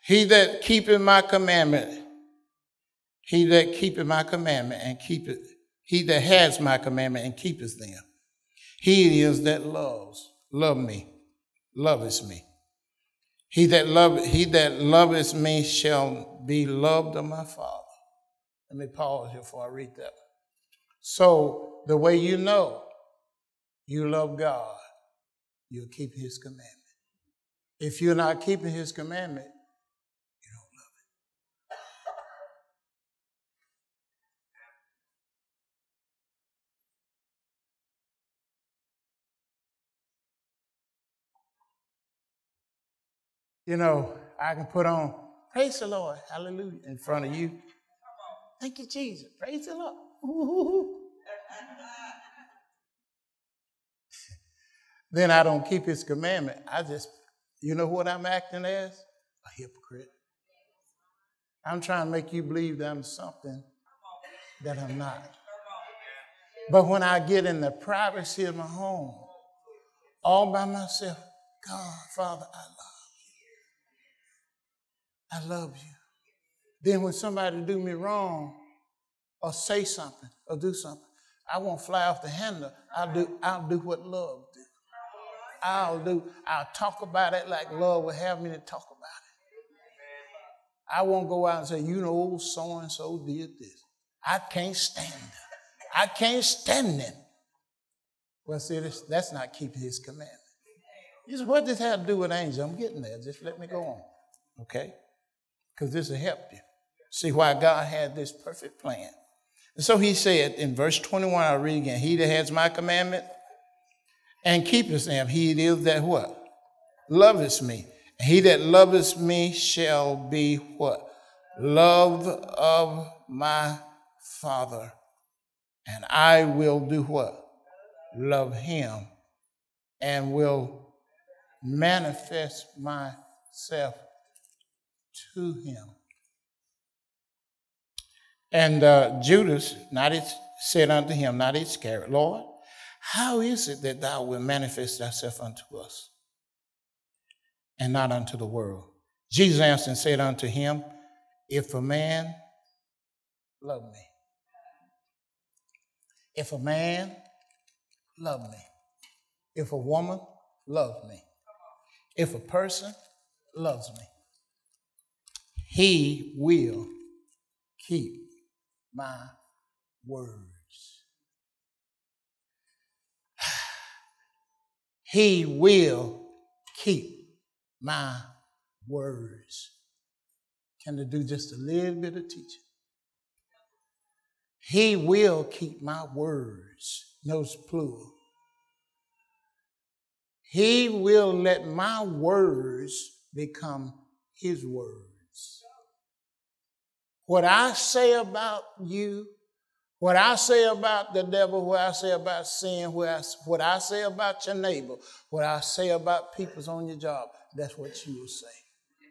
He that keepeth my commandment, he that keepeth my commandment and keepeth, he that has my commandment and keepeth them, he it is that loveth me. He that loveth me shall be loved of my Father. Let me pause here before I read that. So the way you know you love God, you'll keep his commandment. If you're not keeping his commandment, you don't love it. You know, I can put on, praise the Lord, hallelujah, in front of you. Thank you, Jesus. Praise the Lord. Ooh. Then I don't keep his commandment. You know what I'm acting as? A hypocrite. I'm trying to make you believe that I'm something that I'm not. But when I get in the privacy of my home, all by myself, God, Father, I love you. Then when somebody do me wrong or say something or do something, I won't fly off the handle. I'll do what love do. I'll talk about it like love would have me to talk about it. I won't go out and say, you know, so-and-so did this. I can't stand them. I can't stand them. Well, see, that's not keeping his commandment. You say, what does this have to do with angels? I'm getting there. Just let me go on. Okay? Because this will help you. See why God had this perfect plan. And so he said in verse 21, I'll read again, he that has my commandment and keepeth them, he it is that what? Loveth me. And he that loveth me shall be what? Loved of my Father. And I will do what? Love him and will manifest myself to him. And Judas said unto him, not Iscariot, Lord, how is it that thou wilt manifest thyself unto us and not unto the world? Jesus answered and said unto him, if a man love me, if a man love me, if a woman loves me, if a person loves me, he will keep my words. He will keep my words. Can I do just a little bit of teaching? He will keep my words. Notice plural. He will let my words become his words. What I say about you, what I say about the devil, what I say about sin, what I say about your neighbor, what I say about people on your job, that's what you will say.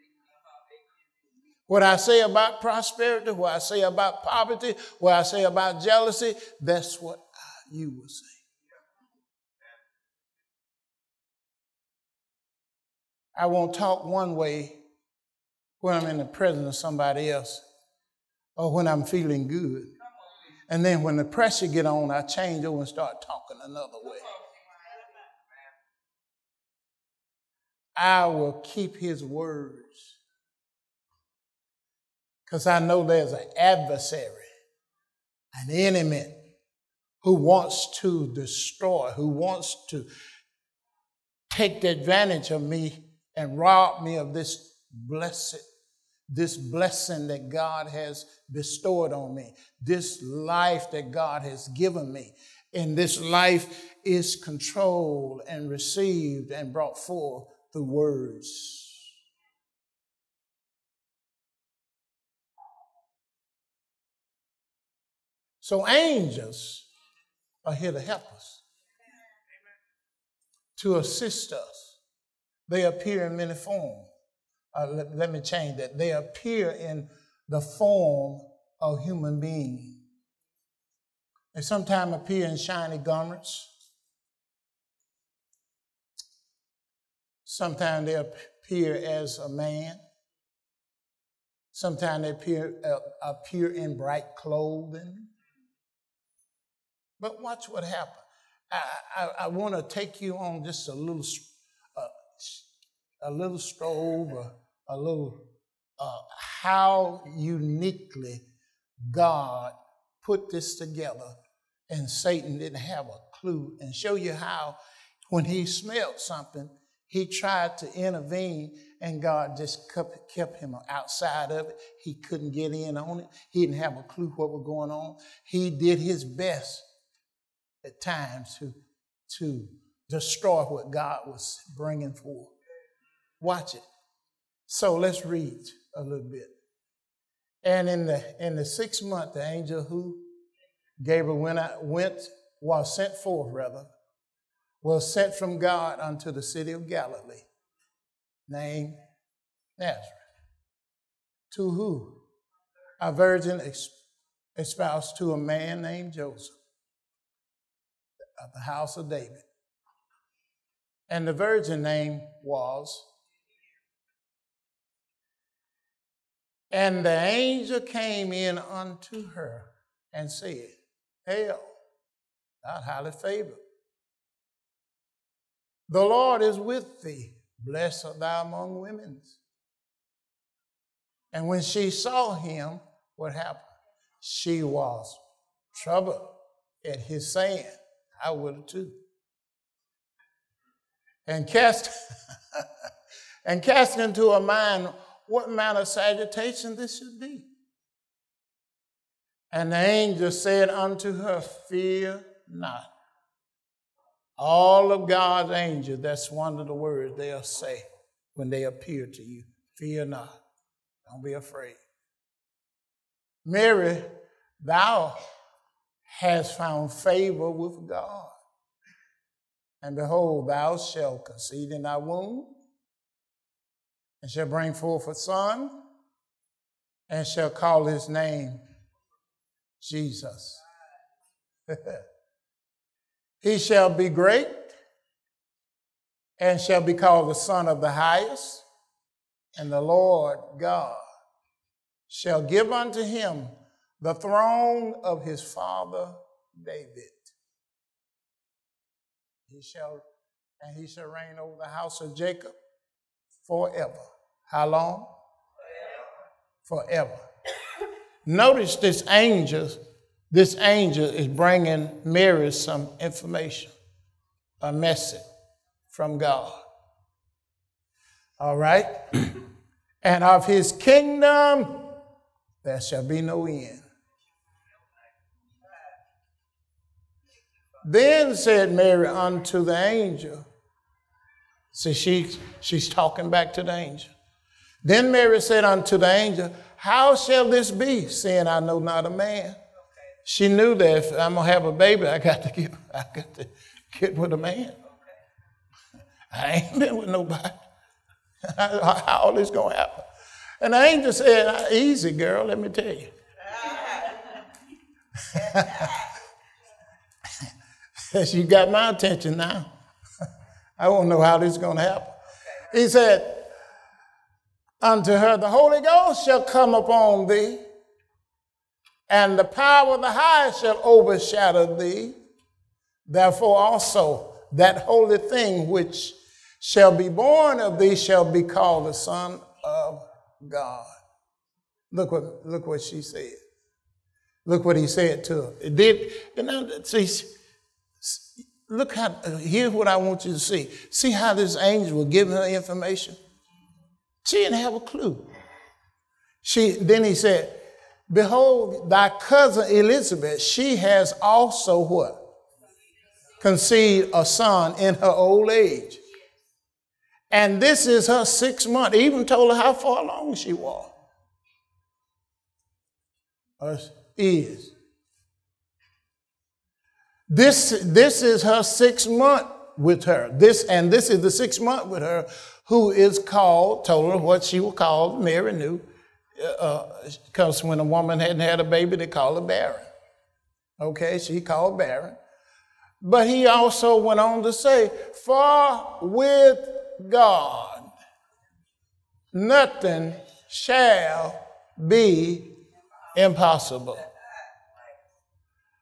What I say about prosperity, what I say about poverty, what I say about jealousy, that's what you will say. I won't talk one way when I'm in the presence of somebody else or when I'm feeling good. And then when the pressure get on, I change over and start talking another way. I will keep his words because I know there's an adversary, an enemy who wants to destroy, who wants to take advantage of me and rob me of this blessing that God has bestowed on me, this life that God has given me. And this life is controlled and received and brought forth through words. So angels are here to help us, to assist us. They appear in many forms. Let me change that. They appear in the form of human beings. They sometimes appear in shiny garments. Sometimes they appear as a man. Sometimes they appear in bright clothing. But watch what happens. I want to take you on just a little stroll, a little how uniquely God put this together, and Satan didn't have a clue, and show you how when he smelled something, he tried to intervene, and God just kept him outside of it. He couldn't get in on it. He didn't have a clue what was going on. He did his best at times to destroy what God was bringing forth. Watch it. So let's read a little bit. And in the 6th month, the angel who Gabriel was sent from God unto the city of Galilee, named Nazareth. To who? A virgin espoused to a man named Joseph of the house of David. And the virgin name was. And the angel came in unto her and said, Hail, thou highly favored. The Lord is with thee. Blessed art thou among women. And when she saw him, what happened? She was troubled at his saying. I would have too. And cast into her mind what manner of salutation this should be. And the angel said unto her, Fear not. All of God's angels, that's one of the words they'll say when they appear to you. Fear not. Don't be afraid. Mary, thou hast found favor with God. And behold, thou shalt conceive in thy womb, and shall bring forth a son, and shall call his name Jesus. He shall be great, and shall be called the Son of the Highest, and the Lord God shall give unto him the throne of his father David. He shall reign over the house of Jacob forever. How long? Forever. Notice this angel is bringing Mary some information, a message from God. All right? And of his kingdom there shall be no end. Then said Mary unto the angel. See, she's talking back to the angel. Then Mary said unto the angel, How shall this be, seeing I know not a man? She knew that if I'm gonna have a baby, I got to get with a man. I ain't been with nobody. How all this gonna happen? And the angel said, Easy, girl, let me tell you. You got my attention now. I won't know how this is going to happen. He said, Unto her the Holy Ghost shall come upon thee, and the power of the highest shall overshadow thee. Therefore also that holy thing which shall be born of thee shall be called the Son of God. Look what she said. Look what he said to her. It did. Look how. Here's what I want you to see. See how this angel was giving her information. She didn't have a clue. Then he said, Behold, thy cousin Elizabeth, she has also what? Conceived a son in her old age. And this is her 6th month. He even told her how far along she was. Is. This is her 6th month with her. This is the 6th month with her, who is called, told her what she was called, Mary knew, because when a woman hadn't had a baby, they call her barren. Okay, she called barren. But he also went on to say, For with God nothing shall be impossible.